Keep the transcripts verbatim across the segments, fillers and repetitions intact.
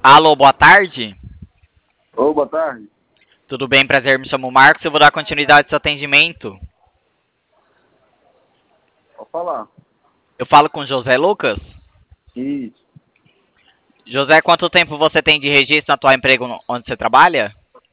Alô, boa tarde. Ô, boa tarde. Tudo bem? Prazer, me chamo Marcos. Eu vou dar continuidade ao seu atendimento. Pode falar. Eu falo com José Lucas. Isso. José, quanto tempo você tem de registro no atual emprego no- onde você trabalha?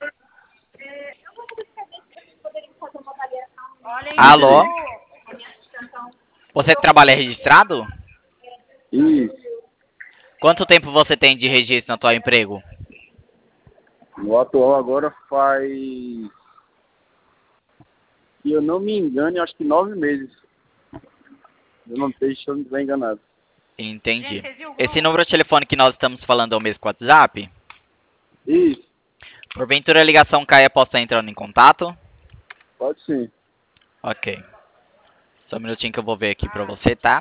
Alô? Entendi. Você trabalha registrado? Isso. Quanto tempo você tem de registro no atual emprego? No atual agora faz, se eu não me engano, acho que nove meses. Eu não sei se eu não estiver enganado. Entendi. Esse número de telefone que nós estamos falando é o mesmo que o WhatsApp? Isso. Porventura a ligação caia, posso estar entrando em contato? Pode sim. Ok. Só um minutinho que eu vou ver aqui pra você, tá?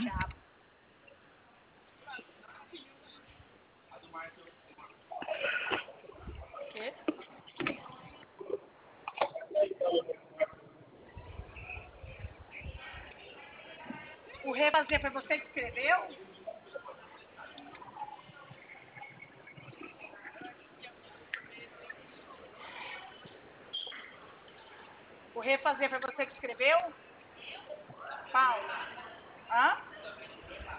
O refazer foi você que escreveu? O refazer foi você que escreveu? Paulo? Hã?